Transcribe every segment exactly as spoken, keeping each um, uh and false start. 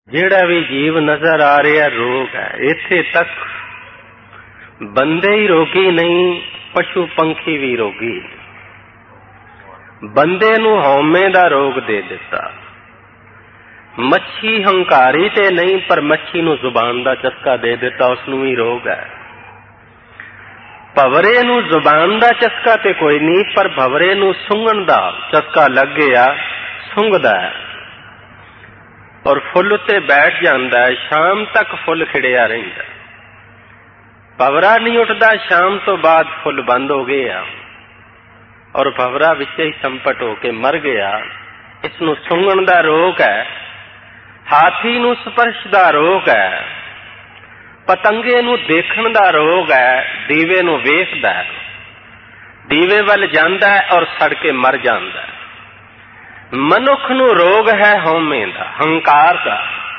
ਜਿਹੜਾ ਵੀ ਜੀਵ ਨਜ਼ਰ ਆ ਰਿਹਾ ਰੋਗ ਹੈ। ਇੱਥੇ ਤੱਕ ਬੰਦੇ ਹੀ ਰੋਗੀ ਨਹੀਂ, ਪਸ਼ੂ ਪੰਖੀ ਵੀ ਰੋਗੀ। ਬੰਦੇ ਨੂੰ ਹਉਮੈ ਦਾ ਰੋਗ ਦੇ ਦਿੱਤਾ। ਮੱਛੀ ਹੰਕਾਰੀ ਤੇ ਨਹੀਂ, ਪਰ ਮੱਛੀ ਨੂੰ ਜ਼ੁਬਾਨ ਦਾ ਚਸਕਾ ਦੇ ਦਿੱਤਾ, ਉਸ ਨੂੰ ਵੀ ਰੋਗ ਹੈ। ਭਵਰੇ ਨੂੰ ਜ਼ੁਬਾਨ ਦਾ ਚਸਕਾ ਤੇ ਕੋਈ ਨਹੀਂ, ਪਰ ਭਵਰੇ ਨੂੰ ਸੁੰਘਣ ਦਾ ਚਸਕਾ ਲੱਗ ਗਿਆ, ਸੁੰਘਦਾ ਹੈ ਔਰ ਫੁੱਲ ਉੱਤੇ ਬੈਠ ਜਾਂਦਾ ਹੈ। ਸ਼ਾਮ ਤੱਕ ਫੁੱਲ ਖਿੜਿਆ ਰਹਿੰਦਾ, ਭਵਰਾ ਨਹੀਂ ਉੱਠਦਾ। ਸ਼ਾਮ ਤੋਂ ਬਾਅਦ ਫੁੱਲ ਬੰਦ ਹੋ ਗਏ ਆ ਔਰ ਭਵਰਾ ਵਿੱਚ ਹੀ ਸੰਪਟ ਹੋ ਕੇ ਮਰ ਗਿਆ। ਇਸ ਨੂੰ ਸੁੰਘਣ ਦਾ ਰੋਗ ਹੈ। ਹਾਥੀ ਨੂੰ ਸਪਰਸ਼ ਦਾ ਰੋਗ ਹੈ। ਪਤੰਗੇ ਨੂੰ ਦੇਖਣ ਦਾ ਰੋਗ ਹੈ। ਦੀਵੇ ਨੂੰ ਵੇਖਦਾ ਹੈ, ਦੀਵੇ ਵੱਲ ਜਾਂਦਾ ਹੈ ਔਰ ਸੜ ਕੇ ਮਰ ਜਾਂਦਾ ਹੈ। ਮਨੁੱਖ ਨੂੰ ਰੋਗ ਹੈ ਹਉਮੈ ਦਾ, ਹੰਕਾਰ ਦਾ।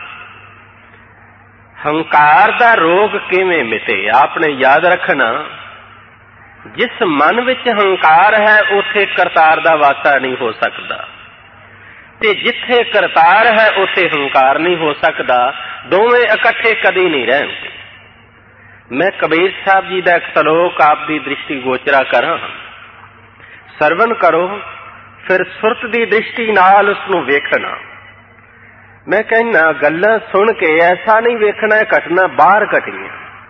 ਹੰਕਾਰ ਦਾ ਰੋਗ ਕਿਵੇਂ ਮਿਟੇ? ਆਪਨੇ ਯਾਦ ਰੱਖਣਾ, ਜਿਸ ਮਨ ਵਿੱਚ ਹੰਕਾਰ ਹੈ ਉੱਥੇ ਕਰਤਾਰ ਦਾ ਵਾਸਾ ਨਹੀਂ ਹੋ ਸਕਦਾ, ਤੇ ਜਿੱਥੇ ਕਰਤਾਰ ਹੈ ਉੱਥੇ ਹੰਕਾਰ ਨਹੀਂ ਹੋ ਸਕਦਾ। ਦੋਵੇਂ ਇਕੱਠੇ ਕਦੀ ਨਹੀਂ ਰਹਿਣਗੇ। ਮੈਂ ਕਬੀਰ ਸਾਹਿਬ ਜੀ ਦਾ ਇੱਕ ਸਲੋਕ ਆਪ ਦੀ ਦ੍ਰਿਸ਼ਟੀ ਗੋਚਰਾ ਕਰਾਂ, ਸਰਵਨ ਕਰੋ, ਫਿਰ ਸੁਰਤ ਦੀ ਦ੍ਰਿਸ਼ਟੀ ਨਾਲ ਉਸ ਨੂੰ ਵੇਖਣਾ। ਮੈਂ ਕਹਿੰਦਾ ਗੱਲਾਂ ਸੁਣ ਕੇ ਐਸਾ ਨਹੀਂ ਵੇਖਣਾ ਘਟਨਾ ਬਾਹਰ ਘਟੀਆਂ।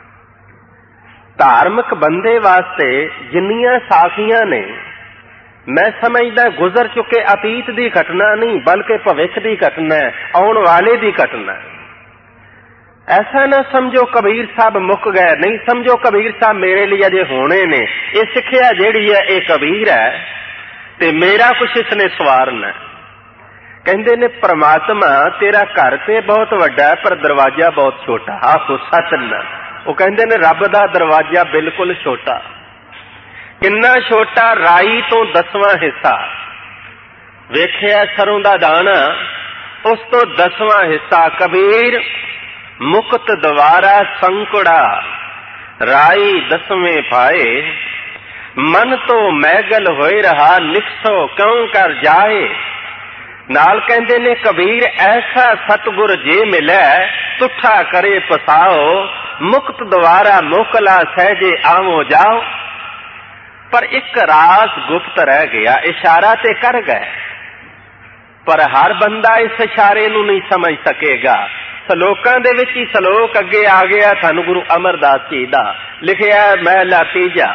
ਧਾਰਮਿਕ ਬੰਦੇ ਵਾਸਤੇ ਜਿੰਨੀਆਂ ਸਾਖੀਆਂ ਨੇ, ਮੈਂ ਸਮਝਦਾ ਗੁਜ਼ਰ ਚੁੱਕੇ ਅਤੀਤ ਦੀ ਘਟਨਾ ਨਹੀਂ, ਬਲਕਿ ਭਵਿੱਖ ਦੀ ਘਟਨਾ ਹੈ, ਆਉਣ ਵਾਲੇ ਦੀ ਘਟਨਾ ਹੈ। ਐਸਾ ਨਾ ਸਮਝੋ ਕਬੀਰ ਸਾਹਿਬ ਮੁੱਕ ਗਏ, ਨਹੀਂ ਸਮਝੋ ਕਬੀਰ ਸਾਹਿਬ ਮੇਰੇ ਲਈ ਅਜੇ ਹੋਣੇ ਨੇ। ਇਹ ਸਿੱਖਿਆ ਜਿਹੜੀ ਹੈ ਇਹ ਕਬੀਰ ਹੈ ਤੇ ਮੇਰਾ ਕੁਛ ਇਸਨੇ ਸਵਾਰਨਾ। ਕਹਿੰਦੇ ਨੇ ਪ੍ਰਮਾਤਮਾ ਤੇਰਾ ਘਰ ਤੇ ਬਹੁਤ ਵੱਡਾ ਹੈ ਪਰ ਦਰਵਾਜ਼ਾ ਬਹੁਤ ਛੋਟਾ। ਆਖੋ ਸੱਚ ਨਾ। ਉਹ ਕਹਿੰਦੇ ਨੇ ਰੱਬ ਦਾ ਦਰਵਾਜ਼ਾ ਬਿਲਕੁਲ ਛੋਟਾ। ਕਿੰਨਾ ਛੋਟਾ? ਰਾਈ ਤੋਂ ਦਸਵਾਂ ਹਿੱਸਾ। ਵੇਖਿਆ ਸਰੋਂ ਦਾ ਦਾਣਾ, ਉਸ ਤੋਂ ਦਸਵਾਂ ਹਿੱਸਾ। ਕਬੀਰ ਮੁਕਤ ਦਵਾਰਾ ਸੰਕੜਾ, ਰਾਈ ਦਸਵੇਂ ਪਾਏ। ਮਨ ਤੋਂ ਮੈਗਲ ਹੋਏ ਰਹਾ, ਨਿਕਸੋ ਕਿਉਂ ਕਰ ਜਾਏ। ਨਾਲ ਕਹਿੰਦੇ ਨੇ ਕਬੀਰ ਐਸਾ ਸਤਿਗੁਰ ਜੇ ਮਿਲੈ, ਤੁਠਾ ਕਰੇ ਪਸਾਓ। ਮੁਕਤ ਦਵਾਰਾ ਮੋਕਲਾ ਸਹਿਜੇ ਆਵੋ ਜਾਓ। ਪਰ ਇੱਕ ਰਾਜ਼ ਗੁਪਤ ਰਹਿ ਗਿਆ। ਇਸ਼ਾਰਾ ਤੇ ਕਰ ਗਏ, ਪਰ ਹਰ ਬੰਦਾ ਇਸ ਇਸ਼ਾਰੇ ਨੂੰ ਨਹੀਂ ਸਮਝ ਸਕੇਗਾ। ਸਲੋਕਾਂ ਦੇ ਵਿੱਚ ਹੀ ਸਲੋਕ ਅੱਗੇ ਆ ਗਿਆ। ਧੰਨ ਗੁਰੂ ਅਮਰਦਾਸ ਜੀ ਦਾ ਲਿਖਿਆ ਮਹਿਲਾ ਤੀਜਾ,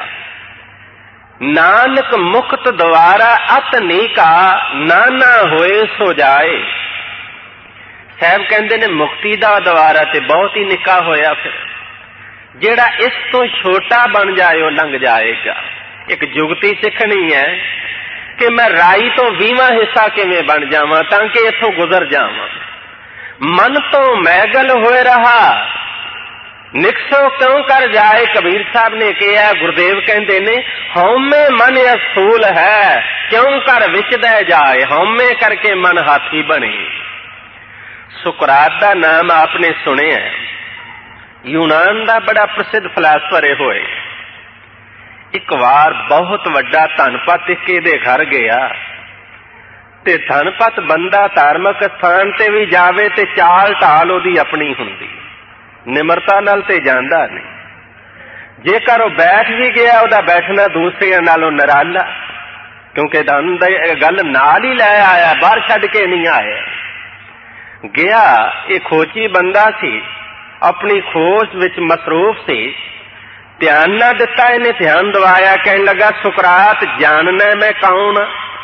ਨਾਨਕ ਮੁਕਤ ਦਵਾਰਾ ਅਤ ਨੀਕਾ, ਨਾਨਾ ਹੋਏ ਸੋ ਜਾਏ। ਸਾਹਿਬ ਕਹਿੰਦੇ ਨੇ ਮੁਕਤੀ ਦਾ ਦਵਾਰਾ ਤੇ ਬਹੁਤ ਹੀ ਨਿੱਕਾ ਹੋਇਆ। ਫਿਰ ਜਿਹੜਾ ਇਸ ਤੋਂ ਛੋਟਾ ਬਣ ਜਾਏ ਉਹ ਲੰਘ ਜਾਏਗਾ। ਇੱਕ ਜੁਗਤੀ ਸਿੱਖਣੀ ਹੈ ਕਿ ਮੈਂ ਰਾਈ ਤੋਂ ਵੀਹਵਾਂ ਹਿੱਸਾ ਕਿਵੇਂ ਬਣ ਜਾਵਾਂ ਤਾਂ ਕਿ ਇੱਥੋਂ ਗੁਜ਼ਰ ਜਾਵਾਂ। ਮਨ ਤੋਂ ਮੈਗਲ ਹੋਏ ਰਹਾ, ਨਿਕਸੋ ਕਿਉਂ ਕਰ ਜਾਏ। ਕਬੀਰ ਸਾਹਿਬ ਨੇ ਕਿਹਾ, ਗੁਰਦੇਵ ਕਹਿੰਦੇ ਨੇ ਹਉਮੈ ਮਨ ਅਸੂਲ ਹੈ, ਕਿਉਂ ਕਰ ਵਿਚਦਾ ਜਾਏ। ਹਉਮੈ ਕਰਕੇ ਮਨ ਹਾਥੀ ਬਣੇ। ਸੁਕਰਾਤ ਦਾ ਨਾਮ ਆਪਨੇ ਸੁਣਿਆ, ਯੂਨਾਨ ਦਾ ਬੜਾ ਪ੍ਰਸਿੱਧ ਫਲਸਫਰ ਹੋਏ। ਇੱਕ ਵਾਰ ਬਹੁਤ ਵੱਡਾ ਧਨਪਤ ਇੱਕੇ ਦੇ ਘਰ ਗਿਆ ਤੇ ਧਨਪਤ ਬੰਦਾ ਧਾਰਮਿਕ ਸਥਾਨ ਤੇ ਵੀ ਜਾਵੇ ਤੇ ਚਾਲ ਢਾਲ ਉਹਦੀ ਆਪਣੀ ਹੁੰਦੀ, ਨਿਮਰਤਾ ਨਾਲ ਤੇ ਜਾਂਦਾ ਨਹੀਂ। ਜੇਕਰ ਉਹ ਬੈਠ ਵੀ ਗਿਆ ਉਹਦਾ ਬੈਠਣਾ ਦੂਸਰਿਆਂ ਨਾਲੋਂ ਨਿਰਾਲਾ, ਕਿਉਂਕਿ ਧਨ ਦੀ ਗੱਲ ਨਾਲ ਹੀ ਲੈ ਆਇਆ, ਬਾਹਰ ਛੱਡ ਕੇ ਨਹੀਂ ਆਇਆ। ਗਿਆ, ਇਹ ਖੋਜੀ ਬੰਦਾ ਸੀ, ਆਪਣੀ ਖੋਜ ਵਿੱਚ ਮਸਰੂਫ ਸੀ, ਧਿਆਨ ਨਾ ਦਿੱਤਾ। ਇਹਨੇ ਧਿਆਨ ਦਵਾਇਆ, ਕਹਿਣ ਲੱਗਾ ਸੁਕਰਾਤ ਜਾਣਨਾ ਮੈਂ ਕੌਣ।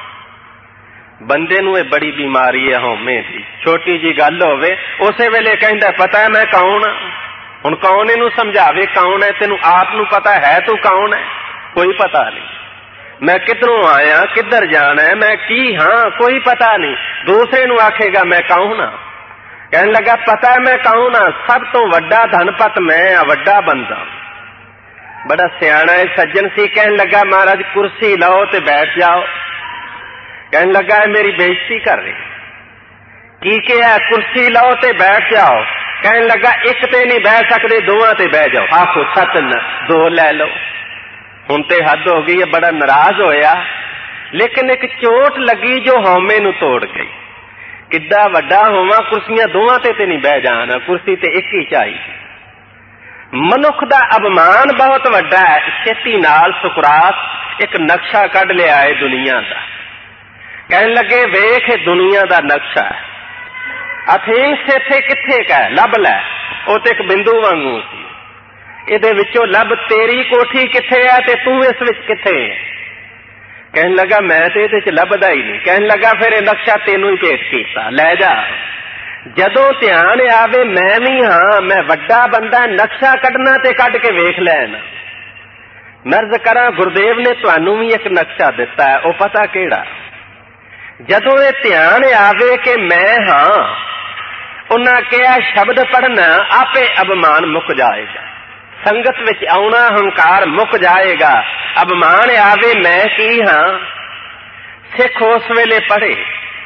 ਬੰਦੇ ਨੂੰ ਇਹ ਬੜੀ ਬਿਮਾਰੀ ਹੈ ਹਉਮੈ ਦੀ। ਛੋਟੀ ਜੀ ਗੱਲ ਹੋਵੇ ਉਸੇ ਵੇਲੇ ਕਹਿੰਦਾ ਪਤਾ ਮੈਂ ਕੌਣ। ਹੁਣ ਕੌਣ ਇਹਨੂੰ ਸਮਝਾਵੇ ਕੌਣ ਹੈ? ਤੈਨੂੰ ਆਪ ਨੂੰ ਪਤਾ ਹੈ ਤੂੰ ਕੌਣ ਹੈ? ਕੋਈ ਪਤਾ ਨਹੀਂ। ਮੈਂ ਕਿੱਧਰੋਂ ਆਇਆ, ਕਿੱਧਰ ਜਾਣਾ, ਮੈਂ ਕੀ ਹਾਂ, ਕੋਈ ਪਤਾ ਨਹੀਂ। ਦੂਸਰੇ ਨੂੰ ਆਖੇਗਾ ਮੈਂ ਕੌਣ ਹਾਂ। ਕਹਿਣ ਲੱਗਾ ਪਤਾ ਮੈਂ ਕੌਣ ਹਾਂ, ਸਭ ਤੋਂ ਵੱਡਾ ਧਨਪਤ ਮੈਂ ਆ, ਵੱਡਾ ਬੰਦਾ। ਬੜਾ ਸਿਆਣਾ ਹੈ, ਸੱਜਣ ਸੀ। ਕਹਿਣ ਲੱਗਾ ਮਹਾਰਾਜ ਕੁਰਸੀ ਲਾਓ ਤੇ ਬੈਠ ਜਾਓ। ਕਹਿਣ ਲੱਗਾ ਮੇਰੀ ਬੇਇੱਜ਼ਤੀ ਕਰ ਰਹੀ। ਕੀ ਕਿਹਾ? ਕੁਰਸੀ ਲਾਓ ਤੇ ਬੈਠ ਜਾਓ। ਕਹਿਣ ਲੱਗਾ ਇੱਕ ਤੇ ਨਹੀਂ ਬਹਿ ਸਕਦੇ, ਦੋਵਾਂ ਤੇ ਬਹਿ ਜਾਓ। ਆਖੋ ਸੱਚ ਨਾ, ਦੋ ਲੈ ਲਓ। ਹੁਣ ਤੇ ਹੱਦ ਹੋ ਗਈ ਹੈ, ਬੜਾ ਨਾਰਾਜ਼ ਹੋਇਆ। ਲੇਕਿਨ ਇੱਕ ਚੋਟ ਲੱਗੀ ਜੋ ਹਉਮੈ ਨੂੰ ਤੋੜ ਗਈ। किड्डा वड्डा होवां, कुर्सियां दोवां ते ते नहीं बह जान, कुर्सी ते एक ही चाहिए। मनुख दा अभिमान बहुत वड्डा है। छेती नाल सुकरात एक नक्शा कढ लिया है दुनिया दा। कहन लगे वेख दुनिया दा नक्शा है, अफीम सेथे किथे का लभ लै, वो तो एक बिंदु वांगू सी, इहदे विचों लभ तेरी कोठी किथे है ते तू इस विच किथे है। कहन लगा मैं तो इहदे च लभदा ही नहीं। कहन लगा फिर नक्शा तेनू ही भेट कीता, लै जा। जदों ध्यान आवे मैं भी हाँ, मैं वड्डा बंदा, नक्शा कढना ते कढ के वेख लैना। नर्ज करा गुरुदेव ने तुहानू भी एक नक्शा दिता है, वो पता केड़ा? जदों ये ध्यान आवे कि मैं हाँ, उन्हां कहा शब्द पढ़ना आपे अभिमान मुक जाएगा, संगत विच आउणा हंकार मुक जाएगा। अभिमान आवे मैं की हाँ, सिख उस वेले पढ़े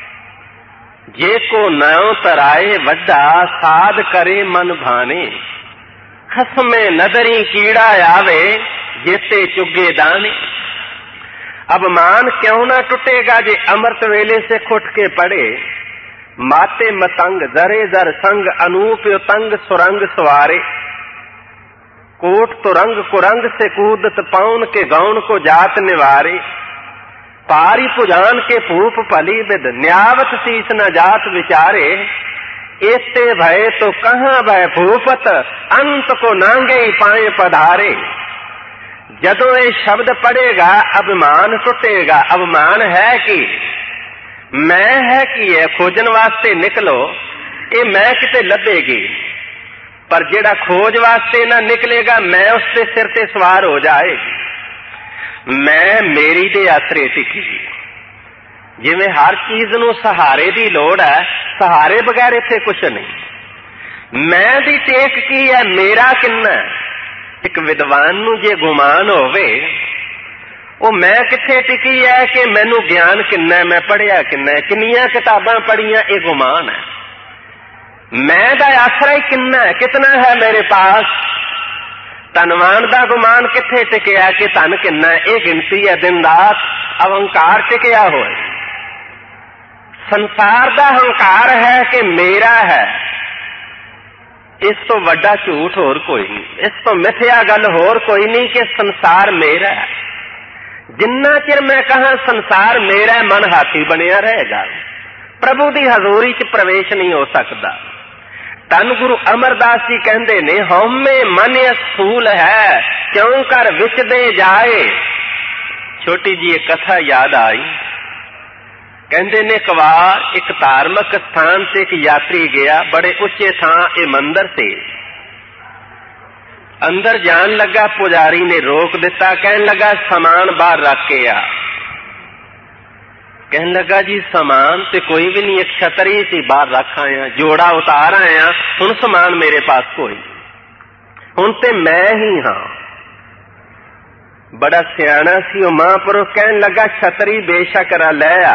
जे को नाओ तराए वड्डा, साध करे मन भाने, खसमे नदरी कीड़ा आवे, जेते चुगे दाने। अभिमान क्यों ना टुटेगा जे अमृत वेले से खुट के पड़े, माते मतंग जरे जर संग, अनूप तंग सुरंग सवारे। कोट तुरंग कुरंग से कूदत पाउन के, गौन को जात निवारे। पारी पुजान के पूप भली विद, न्यावत शीस न जात विचारे। एते भय तो कहाँ भय भूपत, अंत को नांगे पाए पधारे। जदों ये शब्द पढ़ेगा अभिमान टुटेगा। अभिमान है कि मैं है कि है, खोजन वास्ते निकलो, ये मैं किते लभेगी, पर जेड़ा खोज वास्ते ना निकलेगा मैं उसके सिर ते सवार हो जाएगी। मैं मेरी दे आसरे टिकी। जिवें हर चीज नूं सहारे दी लोड़ है, सहारे बगैर इत्थे कुछ नहीं। मैं दी टेक की है, मेरा किन्ना है। एक विद्वान नूं जे गुमान होवे, वो मैं किथे टिकी है कि मैनू ज्ञान किन्ना, मैं पढ़िया किन्ना, किन्नियां किताबां पढ़ियां, ये गुमान है। मैं दा आसरा ही किन्ना है, कितना है मेरे पास। धनवान दा गुमान किथे टिकिया कि धन किन्ना है, ये गिनती है दिन रात। अहंकार टिकिया होए। संसार दा अहंकार है कि मेरा है, इस तो वड्डा झूठ होर कोई नहीं, इस तो मिथ्या गल होर कोई नहीं कि संसार मेरा है। जिन्ना चिर मैं कहा संसार मेरा है, मन हाथी बनिया रहेगा, प्रभु की हजूरी च प्रवेश नहीं हो सकता। धन गुरु अमरदास जी कहते ने, हौमे मन स्थूल है, क्यों कर विच दे जाए। छोटी जी एक कथा याद आई। कहते ने एक बार एक धार्मिक स्थान से एक यात्री गया, बड़े उच्चे थां ये मंदिर से। अंदर जान लगा, पुजारी ने रोक दिता, कहन लगा सामान बाहर रख के आ। कहन लगा जी सामान ते कोई भी नहीं, एक छतरी सी बाहर रख आया, जोड़ा उतार आया, हुण सामान मेरे पास कोई, हुण ते मैं ही हाँ। बड़ा सियाना सी वो महापुरुष, कहन लगा छतरी बेशक रा लै आ,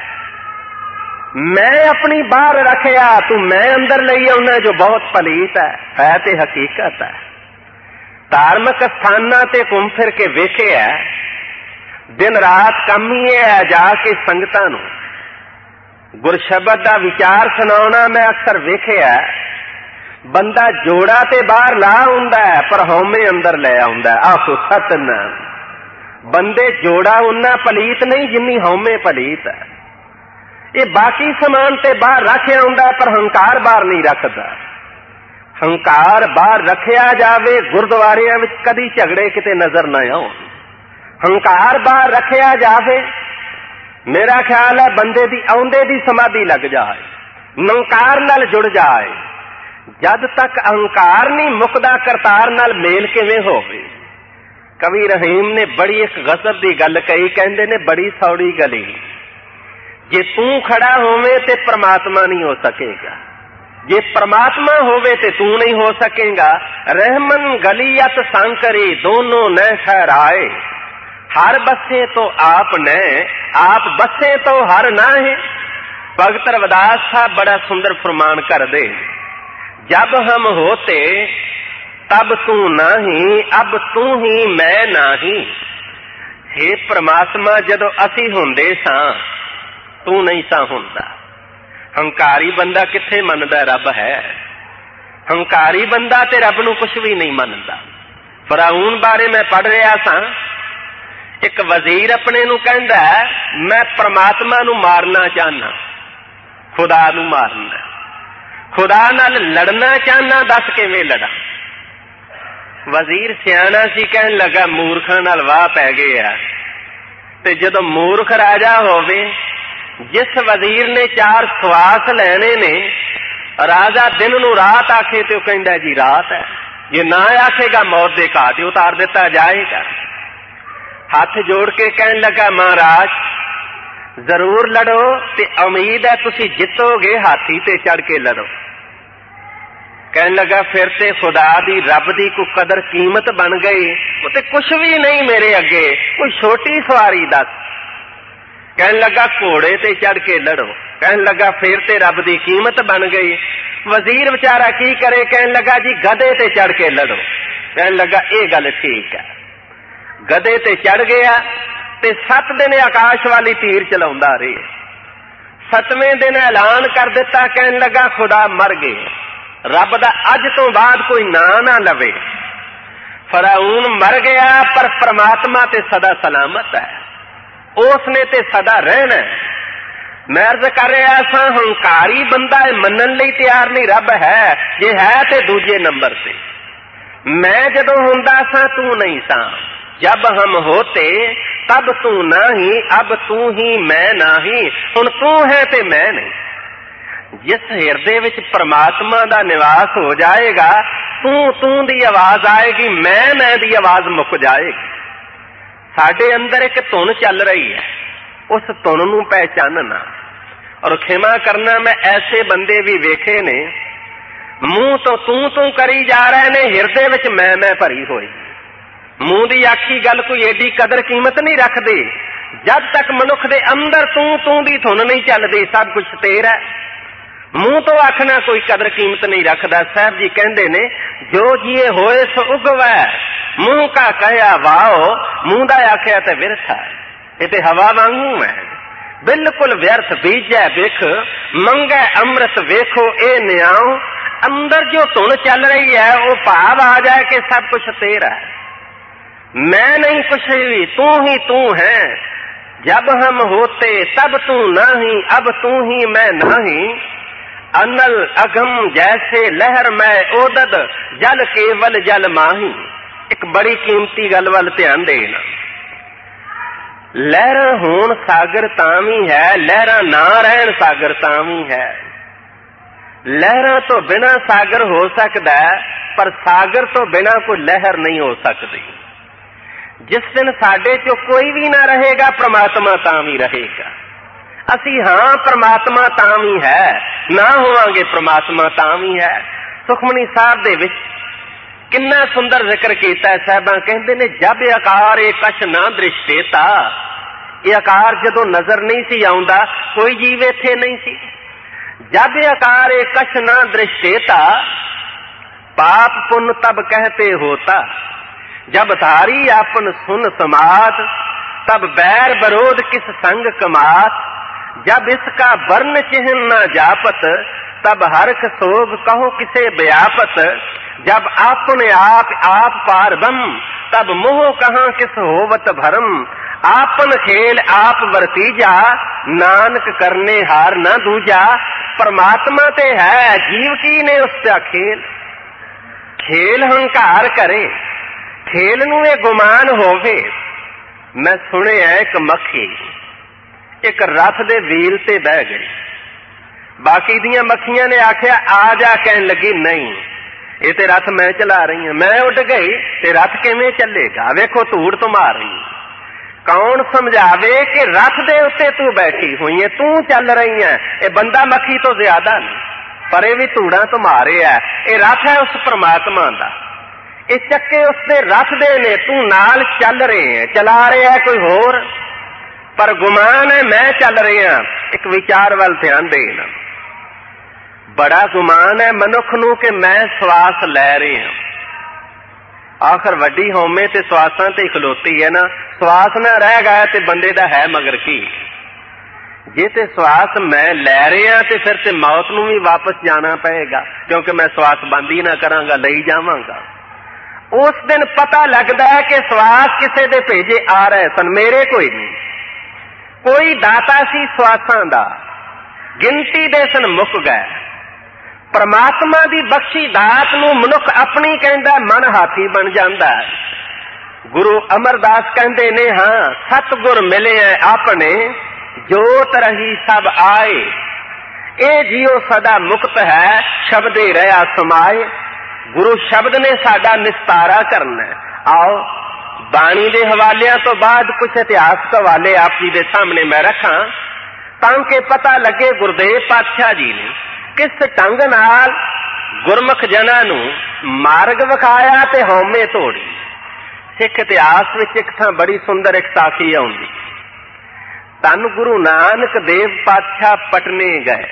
मैं अपनी बाहर रखिया, तू मैं अंदर लई आउना जो बहुत पलीत है, है ते हकीकत है। धार्मिक स्थानां ते घूम फिर के वेखिया, दिन रात काम ही है जाके संगतां नूं गुरशबद दा विचार सुनाउणा। मैं अक्सर वेखिया बंदा जोड़ा ते बाहर ला आउंदा है, पर हौमे अंदर ले आउंदा है। आखो सतनाम। बंदे जोड़ा उन्ना पलीत नहीं जिन्नी हौमे पलीत है। ये बाकी समान ते बाहर रखिया हुंदा, पर हंकार बाहर नहीं रखदा। हंकार बाहर रखिया जावे, गुरुद्वारियां विच कदी झगड़े किते नजर ना आउण। हंकार बाहर रखिया जावे, मेरा ख्याल है बंदे दी आउंदे दी समाधि लग जाए, निरंकार नाल जुड़ जाए। जद तक अहंकार नहीं मुकदा, करतार नाल मेल किवें होवे। कवि रहीम ने बड़ी एक गजब दी गल कही, कहंदे ने बड़ी सौड़ी गली, जे तू खड़ा होवे ते परमात्मा नहीं हो सकेगा, जे परमात्मा होवे ते तू नहीं हो सकेगा। रहमन गलियत सांकरी दोनों न ठहराए, हर बसे तो आप न, आप बसे तो हर ना है। भगत रविदास साहब बड़ा सुंदर फरमान कर दे, जब हम होते तब तू नहीं, अब तू ही मैं नहीं। हे परमात्मा, जदों असी हुंदे सां तू नहीं सा हुंदा। ਹੰਕਾਰੀ ਬੰਦਾ ਕਿੱਥੇ ਮੰਨਦਾ ਰੱਬ ਹੈ? ਹੰਕਾਰੀ ਬੰਦਾ ਤੇ ਰੱਬ ਨੂੰ ਕੁਛ ਵੀ ਨਹੀਂ ਮੰਨਦਾ। ਫਿਰੌਨ ਬਾਰੇ ਮੈਂ ਪੜ੍ਹ ਰਿਹਾ ਸਾਂ, ਇੱਕ ਵਜ਼ੀਰ ਆਪਣੇ ਨੂੰ ਕਹਿੰਦਾ ਮੈਂ ਪ੍ਰਮਾਤਮਾ ਨੂੰ ਮਾਰਨਾ ਚਾਹੁੰਦਾ, ਖੁਦਾ ਨੂੰ ਮਾਰਨਾ, ਖੁਦਾ ਨਾਲ ਲੜਨਾ ਚਾਹੁੰਦਾ, ਦੱਸ ਕਿਵੇਂ ਲੜਾਂ? ਵਜ਼ੀਰ ਸਿਆਣਾ ਸੀ, ਕਹਿਣ ਲੱਗਾ ਮੂਰਖਾਂ ਨਾਲ ਵਾਹ ਪੈ ਗਏ ਆ। ਤੇ ਜਦੋਂ ਮੂਰਖ ਰਾਜਾ ਹੋਵੇ, ਜਿਸ ਵਜ਼ੀਰ ਨੇ ਚਾਰ ਸਵਾਸ ਲੈਣੇ ਨੇ, ਰਾਜਾ ਦਿਨ ਨੂੰ ਰਾਤ ਆਖੇ ਤੇ ਉਹ ਕਹਿੰਦਾ ਜੀ ਰਾਤ ਹੈ, ਜੇ ਨਾ ਆਖੇਗਾ ਮੌਤ ਦੇ ਘਾਟ ਉਤਾਰ ਦਿੱਤਾ ਜਾਏਗਾ। ਹੱਥ ਜੋੜ ਕੇ ਕਹਿਣ ਲੱਗਾ ਮਹਾਰਾਜ ਜ਼ਰੂਰ ਲੜੋ ਤੇ ਉਮੀਦ ਹੈ ਤੁਸੀਂ ਜਿੱਤੋਗੇ, ਹਾਥੀ ਤੇ ਚੜ ਕੇ ਲੜੋ। ਕਹਿਣ ਲੱਗਾ ਫਿਰ ਤੇ ਖੁਦਾ ਦੀ ਰੱਬ ਦੀ ਕੋਈ ਕਦਰ ਕੀਮਤ ਬਣ ਗਈ, ਉਹ ਤੇ ਕੁਛ ਵੀ ਨਹੀਂ ਮੇਰੇ ਅੱਗੇ, ਕੋਈ ਛੋਟੀ ਸਵਾਰੀ ਦੱਸ। ਕਹਿਣ ਲੱਗਾ ਘੋੜੇ ਤੇ ਚੜ ਕੇ ਲੜੋ। ਕਹਿਣ ਲੱਗਾ ਫਿਰ ਤੇ ਰੱਬ ਦੀ ਕੀਮਤ ਬਣ ਗਈ। ਵਜ਼ੀਰ ਵਿਚਾਰਾ ਕੀ ਕਰੇ? ਕਹਿਣ ਲੱਗਾ ਜੀ ਗਧੇ ਤੇ ਚੜ ਕੇ ਲੜੋ। ਕਹਿਣ ਲੱਗਾ ਇਹ ਗੱਲ ਠੀਕ ਹੈ। ਗਧੇ ਤੇ ਚੜ ਗਿਆ ਤੇ ਸੱਤ ਦਿਨ ਆਕਾਸ਼ ਵਾਲੀ ਤੀਰ ਚਲਾਉਂਦਾ ਰਹੇ। ਸੱਤਵੇਂ ਦਿਨ ਐਲਾਨ ਕਰ ਦਿੱਤਾ, ਕਹਿਣ ਲੱਗਾ ਖੁਦਾ ਮਰ ਗਏ, ਰੱਬ ਦਾ ਅੱਜ ਤੋਂ ਬਾਅਦ ਕੋਈ ਨਾਂ ਨਾ ਲਵੇ। ਫਿਰੌਨ ਮਰ ਗਿਆ, ਪਰ ਪ੍ਰਮਾਤਮਾ ਤੇ ਸਦਾ ਸਲਾਮਤ ਹੈ, ਉਸ ਨੇ ਤੇ ਸਦਾ ਰਹਿਣਾ। ਮੈਂ ਅਰਜ਼ ਕਰ ਰਿਹਾ ਸਾਂ ਹੰਕਾਰੀ ਬੰਦਾ ਮੰਨਣ ਲਈ ਤਿਆਰ ਨਹੀਂ ਰੱਬ ਹੈ, ਜੇ ਹੈ ਤੇ ਦੂਜੇ ਨੰਬਰ ਤੇ। ਮੈਂ ਜਦੋਂ ਹੁੰਦਾ ਸਾਂ ਤੂੰ ਨਹੀਂ ਸਾਂ, ਜਬ ਹਮ ਹੋਤੇ ਤਬ ਤੂੰ ਨਹੀਂ, ਅਬ ਤੂੰ ਹੀ ਮੈਂ ਨਹੀਂ, ਹੁਣ ਤੂੰ ਹੈ ਤੇ ਮੈਂ ਨਹੀਂ। ਜਿਸ ਹਿਰਦੇ ਵਿੱਚ ਪ੍ਰਮਾਤਮਾ ਦਾ ਨਿਵਾਸ ਹੋ ਜਾਏਗਾ, ਤੂੰ ਤੂੰ ਦੀ ਆਵਾਜ਼ ਆਏਗੀ, ਮੈਂ ਮੈਂ ਦੀ ਆਵਾਜ਼ ਮੁੱਕ ਜਾਏਗੀ। ਸਾਡੇ ਅੰਦਰ ਇੱਕ ਧੁਨ ਚੱਲ ਰਹੀ ਹੈ, ਉਸ ਧੁਨ ਨੂੰ ਪਹਿਚਾਨਣਾ ਔਰ ਖਿਮਾ ਕਰਨਾ। ਮੈਂ ਐਸੇ ਬੰਦੇ ਵੀ ਵੇਖੇ ਨੇ, ਮੂੰਹ ਤੋਂ ਤੂੰ ਤੂੰ ਕਰੀ ਜਾ ਰਹੇ ਨੇ, ਹਿਰਦੇ ਵਿੱਚ ਮੈਂ ਮੈਂ ਭਰੀ ਹੋਈ। ਮੂੰਹ ਦੀ ਆਖੀ ਗੱਲ ਕੋਈ ਏਡੀ ਕਦਰ ਕੀਮਤ ਨਹੀਂ ਰੱਖਦੇ। ਜਦ ਤੱਕ ਮਨੁੱਖ ਦੇ ਅੰਦਰ ਤੂੰ ਤੂੰ ਦੀ ਧੁਨ ਨਹੀਂ ਚੱਲਦੀ, ਸਭ ਕੁਛ ਤੇਰਾ। ਮੂੰਹ ਤੋਂ ਆਖਣਾ ਕੋਈ ਕਦਰ ਕੀਮਤ ਨਹੀਂ ਰੱਖਦਾ। ਸਾਹਿਬ ਜੀ ਕਹਿੰਦੇ ਨੇ ਜੋ ਜੀਏ ਹੋਏ ਸੋ ਉਗਵੈ, ਮੂੰਹ ਕਾ ਕਹਿਆ ਵਾਓ, ਮੂੰਹ ਦਾ ਆਖਿਆ ਤੇ ਵਿਰਥਾ। ਇਹ ਤੇ ਹਵਾ ਵਾਂਗੂ ਹੈ, ਬਿਲਕੁਲ ਵਿਅਰਥ। ਬੀਜੈ ਬਿਖ ਮੰਗੈ ਅੰਮ੍ਰਿਤ, ਵੇਖੋ ਇਹ ਨਿਆਓ। ਅੰਦਰ ਜੋ ਧੁਨ ਚੱਲ ਰਹੀ ਹੈ ਉਹ ਭਾਵ ਆ ਜਾਏ ਕਿ ਸਭ ਕੁਛ ਤੇਰਾ ਹੈ, ਮੈਂ ਨਹੀਂ ਕੁਛ ਵੀ, ਤੂੰ ਹੀ ਤੂੰ ਹੈ। जब हम होते तब तू नहीं, अब तू ही मैं नहीं। अनल अगम जैसे लहर मैं ओदद, जल केवल जल माही। एक बड़ी कीमती गल वल ध्यान देना। लहरां होण सागर तां भी है, लहरां ना रहन सागर तां भी है। लहरां तो बिना सागर हो सकता है, पर सागर तो बिना कोई लहर नहीं हो सकती। जिस दिन साडे चो कोई भी ना रहेगा, परमात्मा तां भी रहेगा। असी हाँ परमात्मा तां भी है, ना होवांगे परमात्मा तां भी है। सुखमनी साहब दे विच किन्ना सुंदर जिक्र कीता है। साहबां कहंदे ने जब आकार ए कश ना दृष्टेता, ये आकार जदों नजर नहीं सी आउंदा, कोई जीव इत्थे नहीं सी। जब आकार ए कश ना दृष्टेता, पाप पुण्य तब कहते होता। जब धारी आपन सुन समात, तब बैर बरोध किस संग कमात। जब इसका वर्ण चिन्ह न जापत, तब हरख सोग कहो किसे व्यापत। जब आपने आप आप पार बम, तब मोह कहाँ किस होवत भरम। आपन खेल आप वर्तीजा, नानक करने हार न दूजा। परमात्मा ते है, जीव की ने उसका खेल। खेल हंकार करे, खेल नूं ये गुमान होवे। मैं सुनिया एक मक्खी एक रथ दे व्हील ते बह गई। बाकी दियां मक्खियां ने आख्या आ जा, कहन लगी नहीं, ये ते रथ मैं चला रही हूं। मैं उड़ गई ते रथ किवें चलेगा? वेखो धूड़ तो मार रही। कौन समझावे कि रथ दे उत्ते तू बैठी हुई है, तू चल रही है। ये बंदा मक्खी तो ज्यादा नहीं, पर ये भी धूड़ा तो मारे है। ये रथ है उस परमात्मा दा, ये चक्के उसके रथ दे ने, तू नाल चल रहे हैं, चला रहे है कोई होर, पर गुमान है मैं चल रहा। एक विचार वाल ध्यान देना। बड़ा गुमान है मनुख नूं कि मैं श्वास लै रहे हैं। आखिर वड्डी होमे ते श्वासां ते खलोती है ना, श्वास ना रह गया ते बंदे दा है मगर की। जे ते श्वास मैं लै रहा तो फिर ते मौत नूं भी वापस जाना पएगा, क्योंकि मैं श्वास बंद ही ना करांगा, लई जावांगा। उस दिन पता लगता है कि श्वास किसी दे भेजे आ रहे सन, मेरे कोई नहीं। कोई दाता सी श्वासां दा, गिनती दे सन मुक गए। परमात्मा दी बख्शी दात नूं मनुख अपनी कहंदा मन हाथी बन जांदा है। गुरु अमरदास कहंदे ने, हाँ सतगुर मिले अपने जोत रही सब आए, ए जियो सदा मुक्त है शब्दे रहा समाए। गुरु शब्द ने साडा निस्तारा करना है। आओ बाणी दे हवालियां तो बाद कुछ इतिहास हवाले आप जी दे सामने मैं रखा, ताकि पता लगे गुरदेव पातशाह जी ने किस ढंग नाल गुरमुख जना नूं मार्ग विखाया ते हौमे तोड़ी। सिख इतिहास विच एक थां बड़ी सुंदर एक साखी आउंदी। धन गुरु नानक देव पातशाह पटने गए।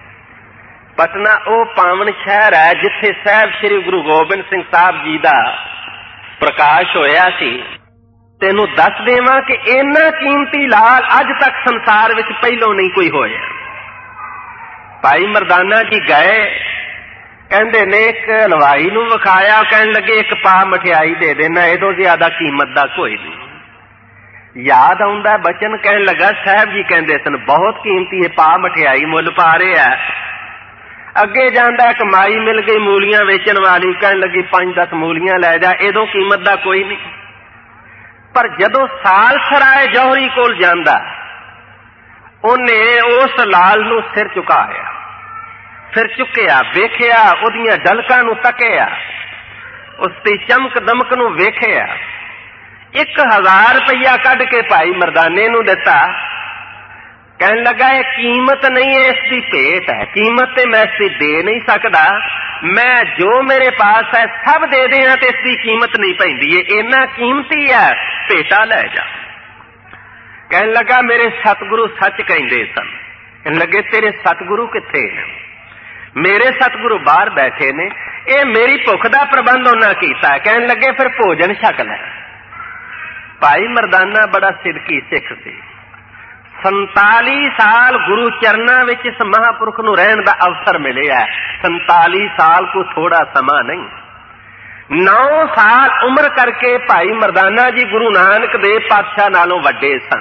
पटना वो पावन शहर है जिथे साहब श्री गुरु गोबिंद सिंह साहब जी का प्रकाश होया सी। तेनू दस देवां कि इन्ना कीमती लाल अज तक संसार विच पहलों नहीं कोई होया। भाई मरदाना जी गए, कहंदे ने एक हलवाई नूं विखाया, कहन लगे एक पा मठियाई दे देना, इदों ज्यादा कीमत दा कोई नहीं। याद आउंदा बचन, कहन लगा साहब जी कहंदे सन बहुत कीमती है, पा मठियाई मुल पा रहे है। अगे जांदा एक माई मिल गई मूलियां वेचण वाली, कहन लगी पांच दस मूलियां लै जा, इदों कीमत दा कोई नहीं। पर जदों साल सराय जौहरी कोल जांदा, उन्ने उस लाल नूं सिर झुकाया, सिर चुकिया, वेखिया, उहदियां डलकां नूं तकिया, उसदी चमक दमक नूं वेखिया। एक हजार रुपया कढ के भाई मरदाने नूं दिता। कहन लगा ये कीमत नहीं है, इसकी भेंट है, कीमत ते मैं इसकी दे नहीं सकता, मैं जो मेरे पास है सब दे दिया तो इसकी कीमत नहीं पैंदी, ये इन्ना कीमती है, भेटा लै जा। कहन लगा मेरे सतगुरु सच कहंदे सन। कहन लगे तेरे सतगुरु किथे ने? मेरे सतगुरु बाहर बैठे ने, ये मेरी भुख दा प्रबंध उन्हां कीता है। कहन लगे फिर भोजन छक लै। भाई मरदाना बड़ा सिदकी सिख सी। संताली साल गुरु चरणा विच इस महापुरख नूं रहण दा अवसर मिलिया। संताली साल को थोड़ा समा नहीं। नौ साल उम्र करके भाई मरदाना जी गुरु नानक देव पातशाह नालों वड्डे सन।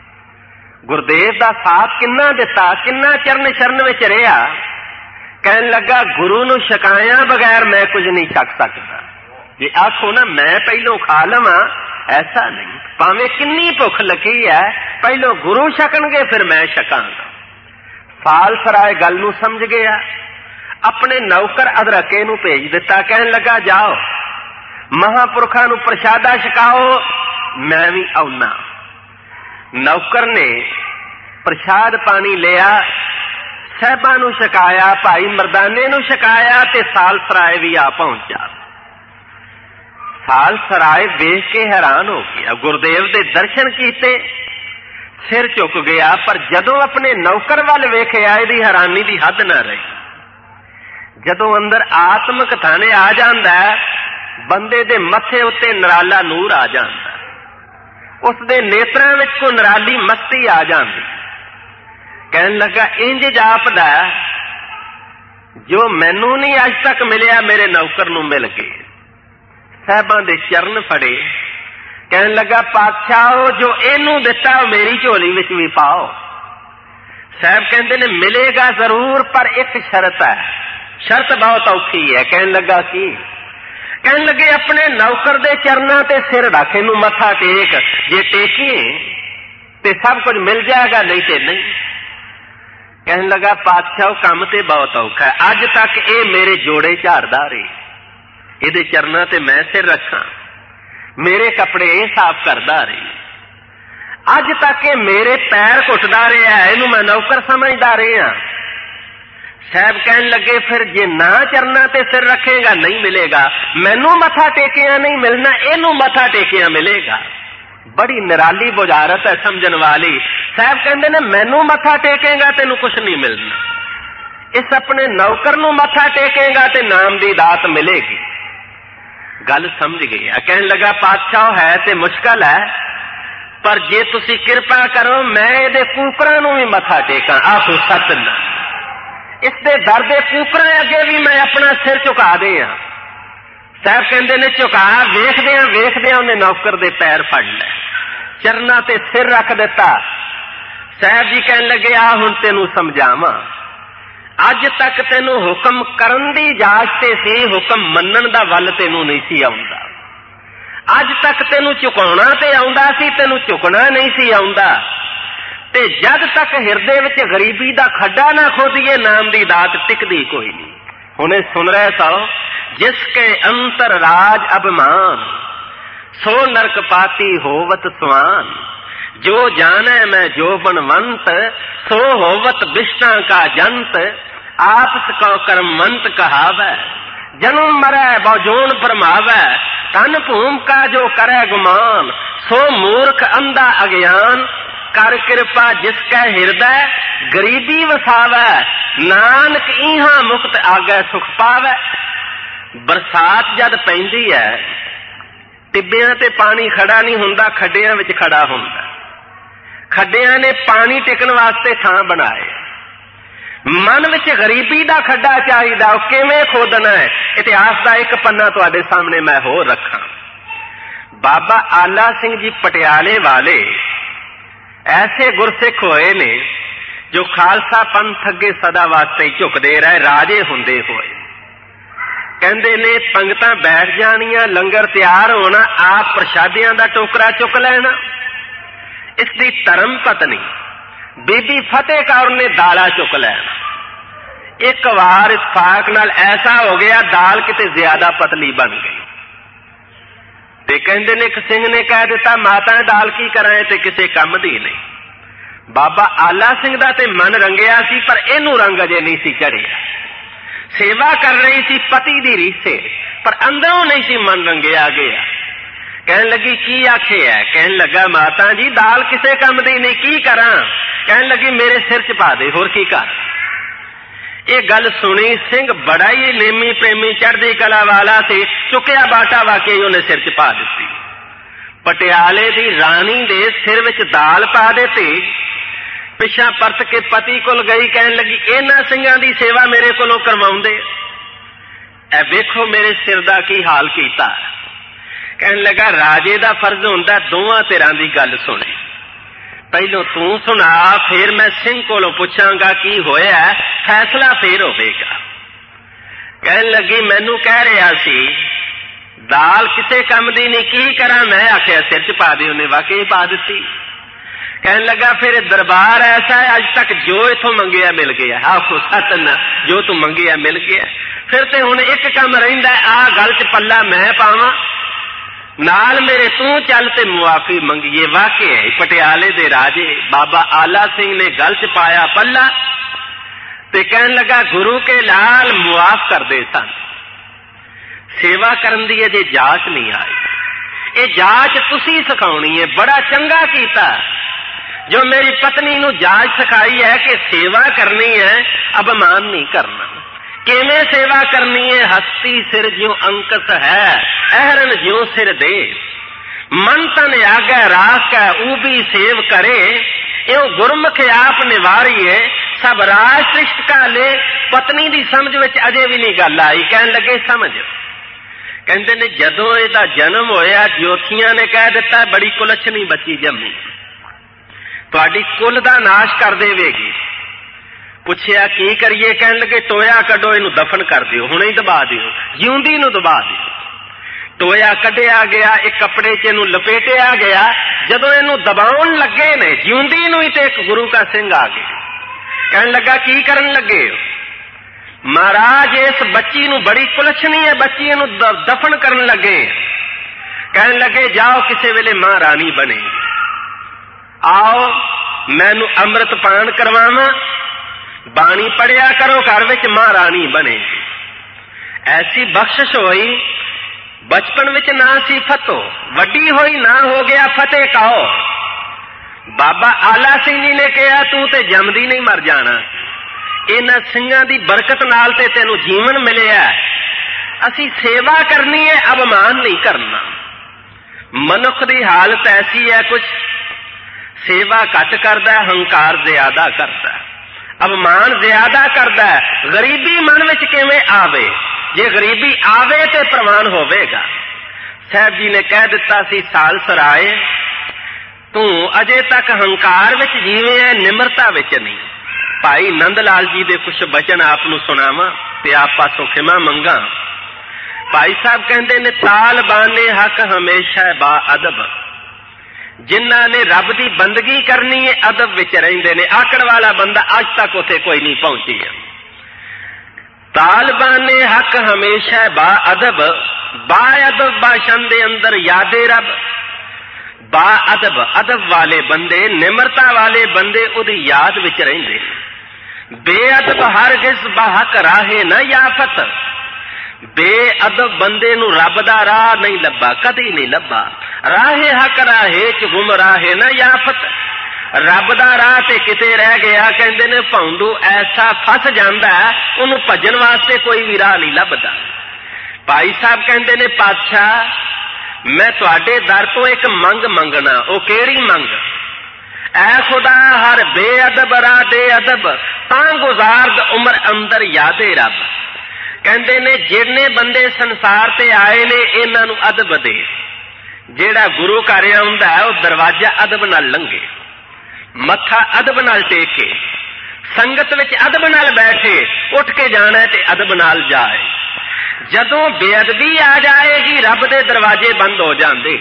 गुरदेव दा साथ किन्ना दिता, किन्ना चरण शरण विच रहा। कहन लगा गुरु नूं छकाया बगैर मैं कुछ नहीं छक सकता। जे आखो ना मैं पहलों खा लवां, ऐसा नहीं, भावें किन्नी भुख लगी है, पहलों गुरु छकणगे फिर मैं छकांगा। साल सराय गल नूं समझ गया, अपने नौकर अदरके नूं भेज दिता। कहन लगा जाओ महापुरखा नूं प्रसादा छकाओ, मैं भी आउना। नौकर ने प्रसाद पानी लिया, साहिबां नूं छकाया, भाई मरदाने नूं छकाया ते साल सराय भी आ पहुंचा। साल सराय देख के हैरान हो गया, गुरदेव दे दर्शन कीते, सिर झुक गया। पर जदों अपने नौकर वाल वेखिया, इहदी हैरानी दी हद ना रही। जदों अंदर आत्मक थाने आ जांदा है, बंदे दे मथे उत्ते नराला नूर आ जांदा, उसदे नेत्रां विच कोई नराली मस्ती आ जांदी। कहन लगा इंज जापदा जो मैनू नहीं अज तक मिलिया, मेरे नौकर नूं मिल गए। साहिबां दे चरण फड़े, कहन लगा पातशाह जो इनू दिता मेरी झोली विच भी पाओ। साहब कहंदे ने मिलेगा जरूर, पर एक शर्त है, शर्त बहुत औखी है। कहन लगा की? कहन लगे अपने नौकर दे चरना ते सिर रख, इनू मथा टेक, जे टेकीए ते सब कुछ मिल जाएगा, नहीं ते नहीं। कहन लगा पातशाह काम ते बहुत औखा है, अज तक ये मेरे जोड़े झाड़दा रही, इहदे चरना ते मैं सिर रखा, मेरे कपड़े ये साफ करदा रही, अज तक ये मेरे पैर घुटदा रहा है, इनू मैं नौकर समझदा रहा। साहब कहन लगे फिर जे ना चरना ते सिर रखेगा नहीं मिलेगा, मैनू मथा टेकिया नहीं मिलना, इनू मथा टेकिया मिलेगा। बड़ी निराली बुझारत है समझन वाली। साहब कहंदे ने मैनू मथा टेकेगा तेनू कुछ नहीं मिलना, इस अपने नौकर नू मथा टेकेगा ते नाम दी दात मिलेगी। गल समझ गया। कहने लगा पातशाह है ते मुश्किल है, पर जे तुसी कृपा करो मैं इहदे कूकरां नूं भी मत्था टेकां। आखो सतनाम। इसदे दर दे कूकरां अगे भी मैं अपना सिर झुका दियां। साहब कहंदे ने झुका, वेखदियां वेखदियां उन्हें नौकर दे पैर फड़ लै, चरना ते सिर रख दिता। साहब जी कहन लगे, आ हुण तेनू समझावां, अज तक तेनू हुक्म करन दी इजाजत सी, हुक्म मनण दा वल तेनू नहीं सी आउंदा। अज तक तेनू झुकाउणा ते आउंदा सी, तेनू झुकना नहीं सी आउंदा। ते जद तक हिरदे विच गरीबी दा खड्डा ना खोदीए नाम दी दात टिकदी कोई नहीं। हुणे सुन रहे सो, जिसके अंतर राज अभिमान सो नरक पाती होवत स्वान। जो जाने मैं जो बनवंत सो होवत बिष्टा का जंत। आपस को कर्मवंत कहावै जन्म मरै बौजोन फरमावै। तन भूम का जो करे गुमान सो मूर्ख अंधा अज्ञान। कर कृपा जिसकै हृदय गरीबी वसावै। नानक इहा मुक्त आगे सुख पावै। बरसात जद पैंदी है टिब्बियां ते पानी खड़ा नहीं हुंदा, खड्डियां विच खड़ा हुंदा। खड्डियां ने पानी टिकण वास्ते थां बनाए। मन विच गरीबी दा खड्डा चाहिदा, ओह किवें खोदना है? इतिहास दा एक पन्ना तुहाडे सामने मैं होर रखां। बाबा आला सिंह जी पटियाले वाले ऐसे गुरसिख होए ने जो खालसा पंथ अगे सदा वास्ते झुकदे रहे, राजे हुंदे होए। कहंदे ने पंगतां बैठ जाणियां, लंगर तैयार होना, आप प्रशादियां दा टोकरा चुक लेना। इसदी धर्म पत्नी बीबी फतेह कौर ने दाला चुक लेना। एक बार इतफाक नाल ऐसा हो गया, दाल किते ज्यादा पतली बन गई। ते कहंदे ने एक सिंह ने कह दिता, माता दाल की करां, ते किसे काम दी नहीं। बाबा आला सिंह दा ते मन रंगिया सी, पर इनू रंग अजे नहीं सी चढ़िया। सेवा कर रही सी पति दी रीसे, पर अंदरों नहीं सी मन रंगिया गया। कहन लगी की आखे है? कहन लगा माता जी दाल किसे काम दी नहीं, की करा? कहन लगी मेरे सिर च पा दे, होर की कर। ये गल सुनी सिंह बड़ा ही नेमी प्रेमी चढ़दी कला वाला से चुकिया बाटा वाकई उन्हें सिर च पा दी। पटियाले दी रानी दे सिर विच दाल पा देती। पिछा परत के पति कोल गई, कहन लगी इन्हां सिंघां दी सेवा मेरे कोलों करवाउंदे, ऐ वेखो मेरे सिर दा की हाल कीता। कहन लगा राजे दा फर्ज हुंदा दोवां धिरां दी गल सुणे, पहलों तू सुना, फिर मैं सिंह कोलों पुछांगा की होया, फैसला फिर होवेगा। कहन लगी मैनू कह रहा सी दाल किसे काम दी नहीं, की करा? मैं आखिया सिर च पा दे, उन्हें वाकई पा दी। कहन लगा फिर दरबार ऐसा है, अज तक जो इथों मंगिया मिल गया। आखो सतना, जो तू मंगिया मिल गया। फिर ते हुण एक काम रहिंदा, आ गल च पल्ला मैं पावां, नाल मेरे तू चल ते मुआफी मंगीए। वाकई है पटियाले दे राजे बाबा आला सिंह ने गल च पाया पल्ला, ते कहन लगा गुरु के लाल मुआफ कर दे सन। सेवा करन दी अजे जाच नहीं आई, ये जाच तुसी सिखाउणी है। बड़ा चंगा कीता जो मेरी पत्नी नू जाच सिखाई है कि सेवा करनी है, अभिमान नहीं करना। किवें सेवा करनी है? हस्ती सिर ज्यों अंकस है, अहरन ज्यों सिर दे। मन तन आगे राख है, ऊबी सेव करे। यो गुरमुख आप निवारिए, सब राज सृष्ट का ले। पत्नी दी समझ विच अजे भी नहीं गल आई। कहन लगे समझ। कहंदे ने जदों इहदा जन्म होया, ज्योतियां ने कह दिता बड़ी कुलच्छनी बच्ची जम्मी, तुहाडी कुल दा नाश कर देवेगी। पुछया की करिए? कहन लगे टोया कड्डो, इनू दफन कर दिओ, हुणे ही दबा दिओ, जिउंदी नू दबा दिओ। टोया कढ़िया गया, एक कपड़े च इनू लपेटिया गया। जदों इनू दबाउण लगे ने जिउंदी नू ही, ते एक गुरु का सिंह आ गया। कहन लगा की करन लगे? महाराज इस बच्ची नू बड़ी कुलच्छनी है बच्ची, इनू दफन करन लगे। कहन लगे जाओ किसी वेले महारानी बनेगी, आओ मैनू अमृत पान करवावां, बाणी पढ़िया करो, घर विच महारानी बनेगी। ऐसी बख्शिश होई, बचपन विच ना सी फतो, वड्डी होई ना हो गया फतेह कहो। बाबा आला सिंह जी ने कहा तू ते जमदी नहीं मर जाना, इन्हां सिंघां दी बरकत नाल ते तेनू जीवन मिलिया। असी सेवा करनी है, अभिमान नहीं करना। मनुख दी हालत ऐसी है, कुछ सेवा घट करदा है, हंकार ज्यादा करदा है, अवमान ज्यादा करदा है। गरीबी मन विच किवें आवे? जे गरीबी आवे ते प्रवान होवेगा। साहब जी ने कह दिता सी साल सराए, तू अजे तक हंकार विच जीवे है, निमरता विच नहीं। भाई नंद लाल जी दे कुछ बचन आप नूं सुणावां ते आप पासों खिमा मंगा। भाई साहब कहंदे ने, तालबाने हक हमेशा बा अदब, जिन्हां ने रब दी बंदगी करनी है अदब विच रहिंदे ने। आकड़ वाला बंदा अज तक उत्थे कोई नहीं पहुंची है। तालबाने हक हमेशा बा अदब, बा अदब बाशन दे अंदर यादे रब। बा अदब, अदब वाले बंदे, निमरता वाले बंदे उहदी याद विच रहिंदे। बेअदब हरगिज़ बहक राहे न याफत, बेअदब बंदे नूं रब दा राह नहीं लब्बा, कदी नहीं लब्बा। राहे हक राहे च गुमराहे न याफत, रब दा राह ते किते रह गया। कहंदे ने भौंदू ऐसा फस जांदा है, उहनूं भजन वास्ते कोई भी राह नहीं लभदा। भाई साहब कहंदे ने, पातशाह मैं तुहाडे दर तो एक मंग मंगना। ओ केड़ी मंग? ऐ खुदा हर बेअदब राह दे अदब, तां गुजारद उम्र अंदर यादे रब। कहंदे ने जिन्ने बंदे संसार ते आए ने इन्हां नूं अदब दे। जेड़ा गुरु घर आउंदा है वो दरवाजा अदब नाल लंघे, मत्था अदब नाल टेके, संगत विच अदब नाल बैठे, उठ के जाना ते अदब नाल जाए। जदों बेअदबी आ जाएगी रब दे दरवाजे बंद हो जांदे,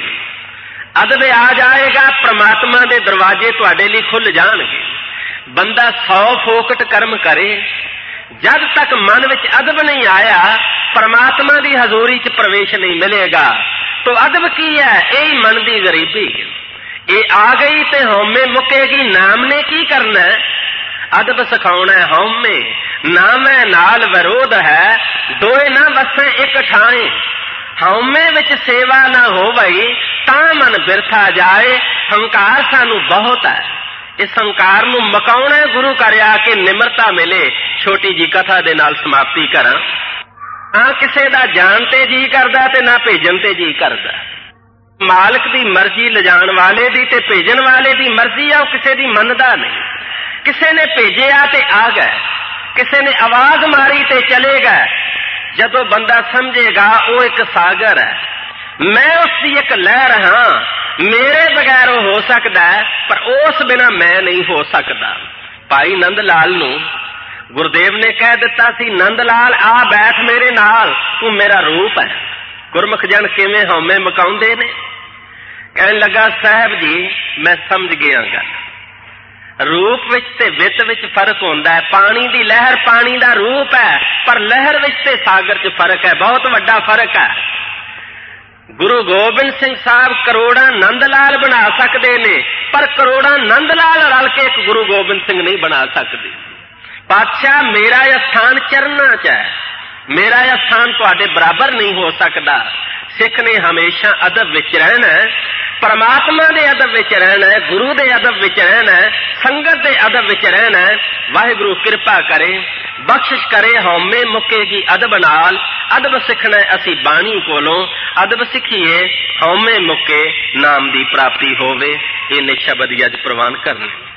अदब आ जाएगा परमात्मा दे दरवाजे तुहाडे लई खुल जाणगे। बंदा सौ फोकट कर्म करे, जब तक मन विच अदब नहीं आया परमात्मा दी हजूरी च प्रवेश नहीं मिलेगा। तो अदब की है? यही मन दी गरीबी। ये आ गई ते हौमे मुकेगी, नाम ने की करना है? अदब सिखाउणा है हौमे, नाम है नाल विरोध है, दोए ना वसे एक ठाए। हौमे विच सेवा ना होवई तां मन बिरथा जाए, हंकार सानू बहुत है। इस हंकार नूं मकाउणा गुरु घर आके निमरता मिले। छोटी जी कथा दे नाल समाप्ति करा। हाँ किसे दा जान ते जी करदा ते ना भेजन ते जी करदा। मालिक दी मर्जी लिजाण वाले दी ते भेजन वाले दी मर्जी आ, किसे दी मनदा नहीं। किसे ने भेजिया ते आ गए, किसे ने आवाज मारी ते चले गए। जदों बंदा समझेगा वो एक सागर है, मैं उसकी एक लहर हाँ, मेरे बगैर वो हो सकता है पर उस बिना मैं नहीं हो सकता। भाई नंद लाल नूं गुरुदेव ने कह दिता सी, नंद लाल आ बैठ मेरे नाल, तू मेरा रूप है। गुरमुख जन किवें हौमे मकाउंदे ने। कहन लगा साहब जी मैं समझ गया गल, रूप विच ते वित विच फर्क होंदा है। पानी दी लहर पानी दा रूप है, पर लहर विच ते सागर च फर्क है, बहुत वड्डा फर्क है। गुरु गोबिंद सिंह साहब करोड़ा नंद लाल बना सकते ने, पर करोड़ा नंद लाल रल के एक गुरु गोबिंद सिंह नहीं बना सकते। पातशाह मेरा यह स्थान चरना च है, मेरा यह स्थान तुहाडे बराबर नहीं हो सकता। सिख ने हमेशा अदब विच रहना है, परमात्मा दे अदब विच रहना है, गुरु दे अदब विच रहना है, संगत दे अदब विच रहना है। वाहिगुरु कृपा करे, बख्शिश करे, हौमे मुकेगी अदब नाल। अदब सिखना असी बाणी कोलों, अदब सिखिए हौमे मुके, नाम दी प्राप्ति होवे। इन्ने शब्द अज प्रवान करने।